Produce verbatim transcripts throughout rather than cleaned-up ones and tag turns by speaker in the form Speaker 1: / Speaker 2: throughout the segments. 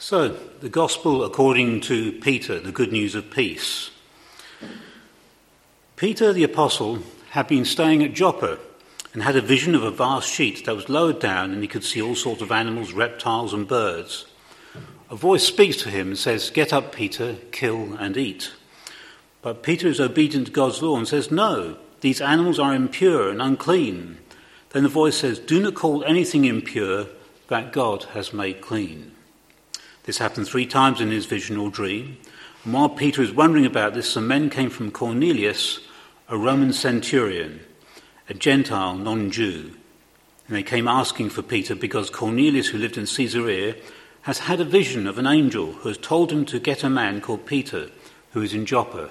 Speaker 1: So, the Gospel according to Peter, the good news of peace. Peter the Apostle had been staying at Joppa and had a vision of a vast sheet that was lowered down, and he could see all sorts of animals, reptiles and birds. A voice speaks to him and says, "Get up, Peter, kill and eat." But Peter is obedient to God's law and says, "No, these animals are impure and unclean." Then the voice says, "Do not call anything impure that God has made clean." This happened three times in his vision or dream. And while Peter is wondering about this, some men came from Cornelius, a Roman centurion, a Gentile non-Jew. And they came asking for Peter because Cornelius, who lived in Caesarea, has had a vision of an angel who has told him to get a man called Peter, who is in Joppa.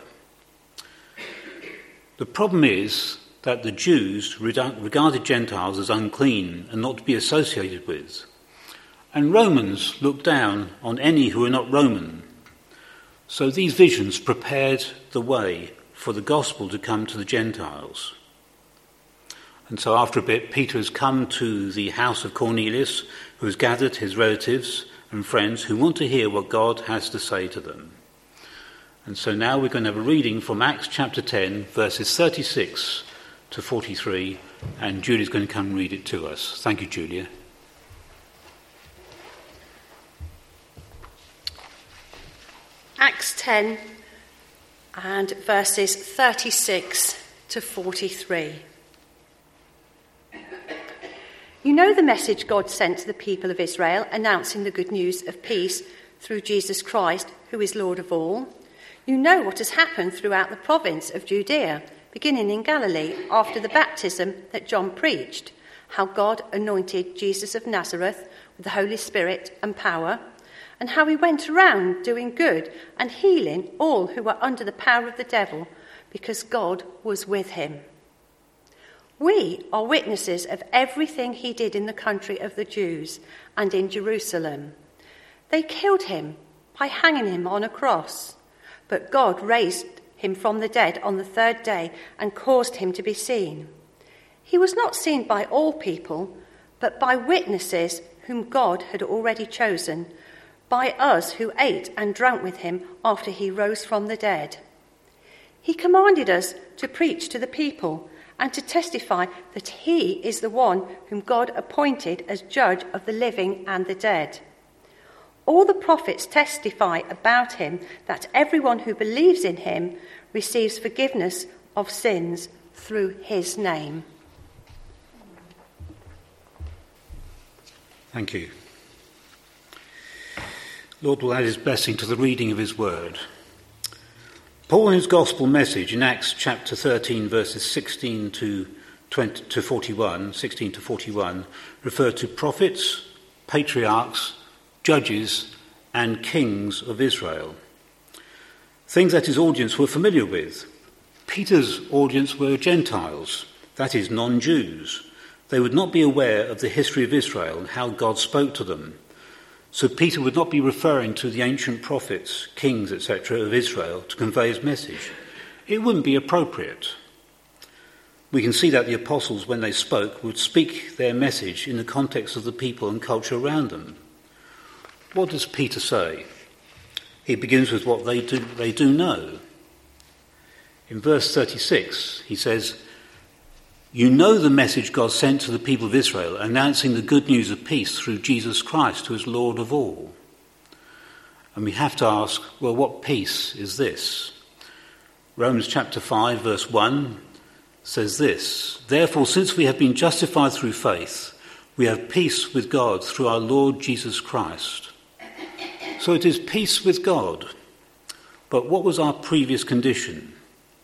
Speaker 1: The problem is that the Jews regarded Gentiles as unclean and not to be associated with. And Romans looked down on any who were not Roman. So these visions prepared the way for the gospel to come to the Gentiles. And so after a bit, Peter has come to the house of Cornelius, who has gathered his relatives and friends who want to hear what God has to say to them. And so now we're going to have a reading from Acts chapter ten, verses thirty-six to forty-three, and Julia's going to come and read it to us. Thank you, Julia.
Speaker 2: Acts ten and verses thirty-six to forty-three. You know the message God sent to the people of Israel, announcing the good news of peace through Jesus Christ, who is Lord of all. You know what has happened throughout the province of Judea, beginning in Galilee after the baptism that John preached, how God anointed Jesus of Nazareth with the Holy Spirit and power, and how he went around doing good and healing all who were under the power of the devil, because God was with him. We are witnesses of everything he did in the country of the Jews and in Jerusalem. They killed him by hanging him on a cross, but God raised him from the dead on the third day and caused him to be seen. He was not seen by all people, but by witnesses whom God had already chosen, by us who ate and drank with him after he rose from the dead. He commanded us to preach to the people and to testify that he is the one whom God appointed as judge of the living and the dead. All the prophets testify about him that everyone who believes in him receives forgiveness of sins through his name.
Speaker 1: Thank you. Lord will add his blessing to the reading of his word. Paul in his gospel message in Acts chapter thirteen, verses sixteen to twenty to forty-one, sixteen to forty-one, refer to prophets, patriarchs, judges, and kings of Israel. Things that his audience were familiar with. Peter's audience were Gentiles, that is, non-Jews. They would not be aware of the history of Israel and how God spoke to them. So Peter would not be referring to the ancient prophets, kings, et cetera of Israel to convey his message. It wouldn't be appropriate. We can see that the apostles, when they spoke, would speak their message in the context of the people and culture around them. What does Peter say? He begins with what they do, they do know. In verse thirty-six, he says, "You know the message God sent to the people of Israel, announcing the good news of peace through Jesus Christ, who is Lord of all." And we have to ask, well, what peace is this? Romans chapter five, verse one says this, "Therefore, since we have been justified through faith, we have peace with God through our Lord Jesus Christ." So it is peace with God. But what was our previous condition?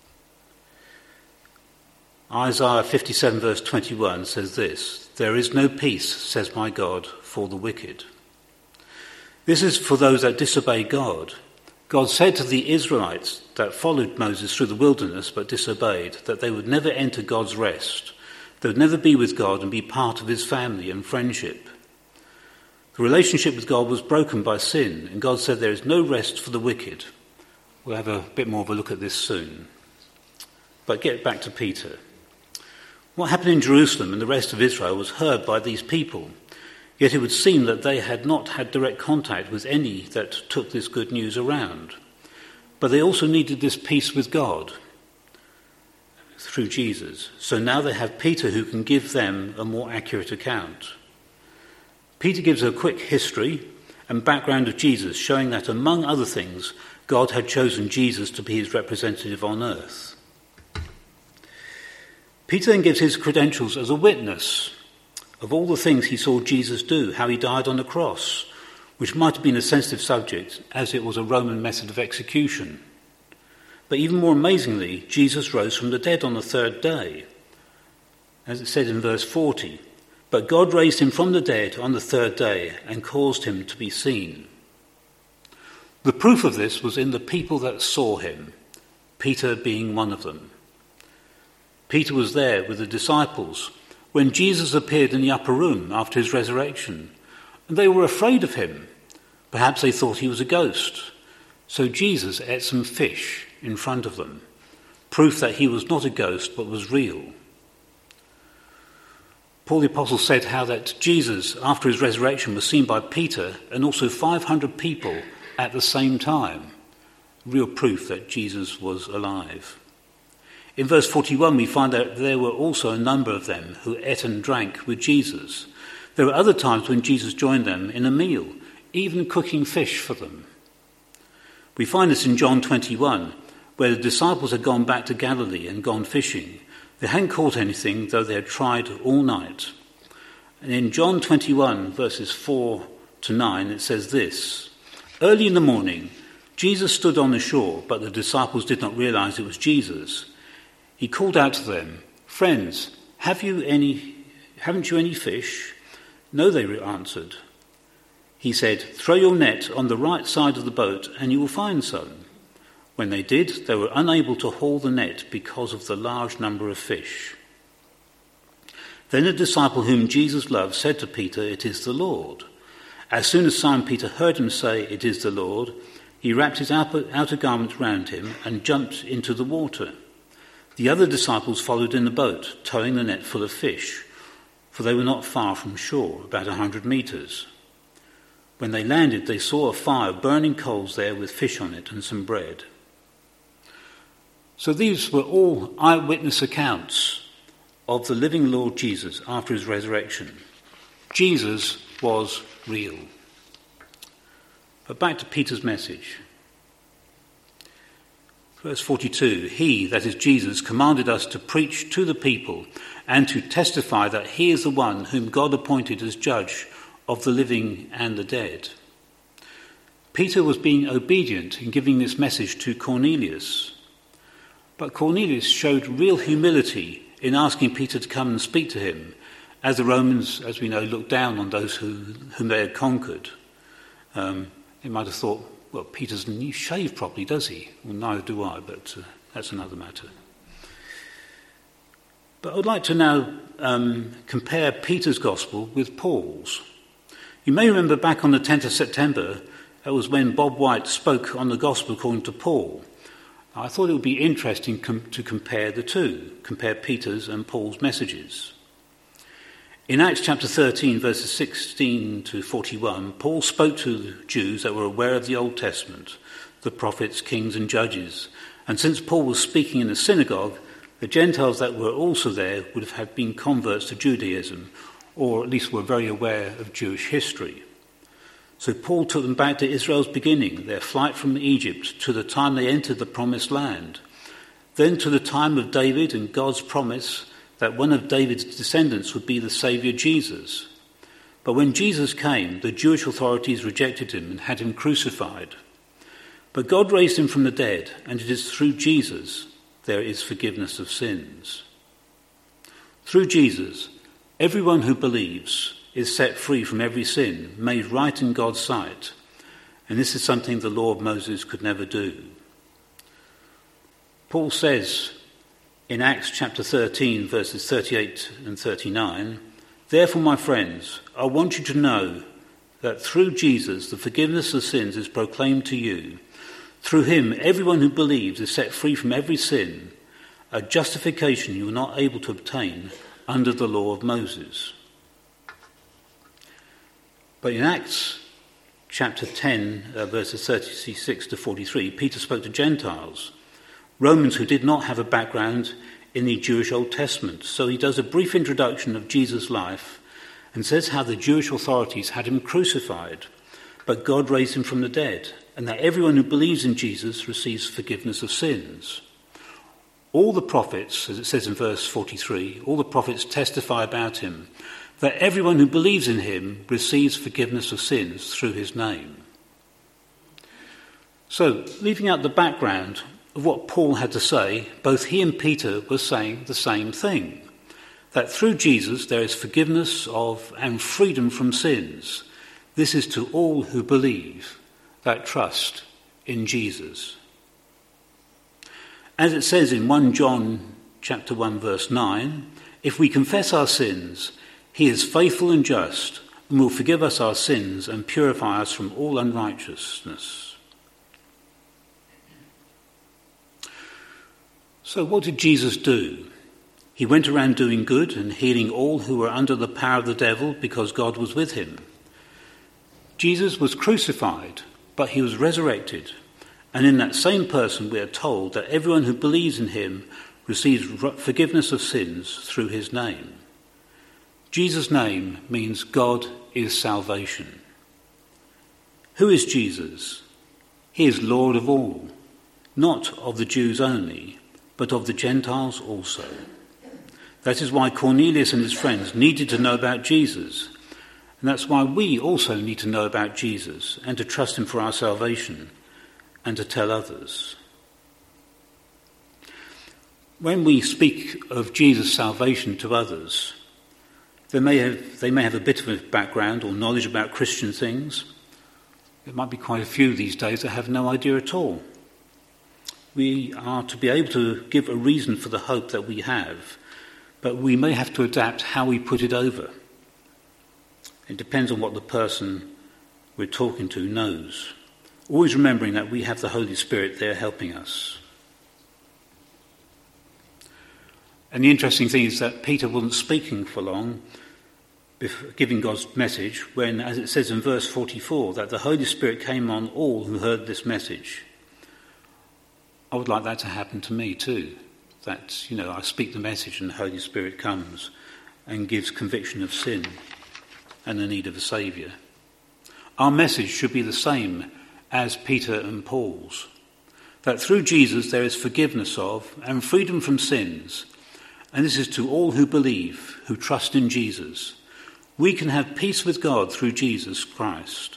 Speaker 1: Isaiah fifty-seven verse twenty-one says this, "There is no peace, says my God, for the wicked." This is for those that disobey God. God said to the Israelites that followed Moses through the wilderness but disobeyed that they would never enter God's rest. They would never be with God and be part of his family and friendship. The relationship with God was broken by sin, and God said there is no rest for the wicked. We'll have a bit more of a look at this soon. But get back to Peter. What happened in Jerusalem and the rest of Israel was heard by these people. Yet it would seem that they had not had direct contact with any that took this good news around. But they also needed this peace with God through Jesus. So now they have Peter who can give them a more accurate account. Peter gives a quick history and background of Jesus, showing that, among other things, God had chosen Jesus to be his representative on earth. Peter then gives his credentials as a witness of all the things he saw Jesus do, how he died on the cross, which might have been a sensitive subject as it was a Roman method of execution. But even more amazingly, Jesus rose from the dead on the third day. As it said in verse forty, but God raised him from the dead on the third day and caused him to be seen. The proof of this was in the people that saw him, Peter being one of them. Peter was there with the disciples when Jesus appeared in the upper room after his resurrection, and they were afraid of him. Perhaps they thought he was a ghost. So Jesus ate some fish in front of them, proof that he was not a ghost but was real. Paul the Apostle said how that Jesus, after his resurrection, was seen by Peter and also five hundred people at the same time. Real proof that Jesus was alive. In verse forty-one, we find that there were also a number of them who ate and drank with Jesus. There were other times when Jesus joined them in a meal, even cooking fish for them. We find this in John twenty-one, where the disciples had gone back to Galilee and gone fishing. They hadn't caught anything, though they had tried all night. And in John twenty-one, verses four to nine, it says this: early in the morning, Jesus stood on the shore, but the disciples did not realize it was Jesus. He called out to them, "Friends, have you any, haven't you any fish?" "No," they answered. He said, "Throw your net on the right side of the boat and you will find some." When they did, they were unable to haul the net because of the large number of fish. Then a disciple whom Jesus loved said to Peter, "It is the Lord." As soon as Simon Peter heard him say, "It is the Lord," he wrapped his outer garment round him and jumped into the water. The other disciples followed in the boat, towing the net full of fish, for they were not far from shore, about a hundred metres. When they landed, they saw a fire burning coals there with fish on it and some bread. So these were all eyewitness accounts of the living Lord Jesus after his resurrection. Jesus was real. But back to Peter's message. Verse forty-two, he, that is Jesus, commanded us to preach to the people and to testify that he is the one whom God appointed as judge of the living and the dead. Peter was being obedient in giving this message to Cornelius. But Cornelius showed real humility in asking Peter to come and speak to him, as the Romans, as we know, looked down on those who, whom they had conquered. Um, they might have thought, well, Peter doesn't shave properly, does he? Well, neither do I, but uh, that's another matter. But I would like to now um, compare Peter's gospel with Paul's. You may remember back on the tenth of September, that was when Bob White spoke on the gospel according to Paul. I thought it would be interesting com- to compare the two, compare Peter's and Paul's messages. In Acts chapter thirteen, verses sixteen to forty-one, Paul spoke to the Jews that were aware of the Old Testament, the prophets, kings and judges. And since Paul was speaking in the synagogue, the Gentiles that were also there would have been converts to Judaism, or at least were very aware of Jewish history. So Paul took them back to Israel's beginning, their flight from Egypt, to the time they entered the promised land, then to the time of David and God's promise that one of David's descendants would be the Saviour Jesus. But when Jesus came, the Jewish authorities rejected him and had him crucified. But God raised him from the dead, and it is through Jesus there is forgiveness of sins. Through Jesus, everyone who believes is set free from every sin, made right in God's sight. And this is something the law of Moses could never do. Paul says in Acts chapter thirteen, verses thirty-eight and thirty-nine, "Therefore, my friends, I want you to know that through Jesus the forgiveness of sins is proclaimed to you. Through him, everyone who believes is set free from every sin, a justification you were not able to obtain under the law of Moses." But in Acts chapter ten, uh, verses thirty-six to forty-three, Peter spoke to Gentiles, Romans who did not have a background in the Jewish Old Testament. So he does a brief introduction of Jesus' life and says how the Jewish authorities had him crucified, but God raised him from the dead, and that everyone who believes in Jesus receives forgiveness of sins. All the prophets, as it says in verse forty-three, all the prophets testify about him, that everyone who believes in him receives forgiveness of sins through his name. So, leaving out the background of what Paul had to say, both he and Peter were saying the same thing, that through Jesus there is forgiveness of and freedom from sins. This is to all who believe, that trust in Jesus. As it says in First John chapter one verse nine, if we confess our sins, he is faithful and just and will forgive us our sins and purify us from all unrighteousness. So what did Jesus do? He went around doing good and healing all who were under the power of the devil because God was with him. Jesus was crucified, but he was resurrected. And in that same person we are told that everyone who believes in him receives forgiveness of sins through his name. Jesus' name means God is salvation. Who is Jesus? He is Lord of all, not of the Jews only, but of the Gentiles also. That is why Cornelius and his friends needed to know about Jesus. And that's why we also need to know about Jesus and to trust him for our salvation and to tell others. When we speak of Jesus' salvation to others, they may have, they may have a bit of a background or knowledge about Christian things. There might be quite a few these days that have no idea at all. We are to be able to give a reason for the hope that we have, but we may have to adapt how we put it over. It depends on what the person we're talking to knows. Always remembering that we have the Holy Spirit there helping us. And the interesting thing is that Peter wasn't speaking for long, giving God's message, when, as it says in verse forty-four, that the Holy Spirit came on all who heard this message. I would like that to happen to me too. That, you know, I speak the message and the Holy Spirit comes and gives conviction of sin and the need of a saviour. Our message should be the same as Peter and Paul's, that through Jesus there is forgiveness of and freedom from sins, and this is to all who believe, who trust in Jesus. We can have peace with God through Jesus Christ.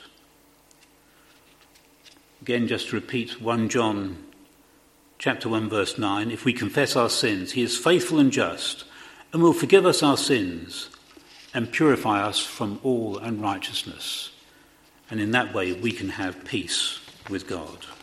Speaker 1: Again, just to repeat First John chapter one verse nine, if we confess our sins, he is faithful and just and will forgive us our sins and purify us from all unrighteousness. And in that way we can have peace with God.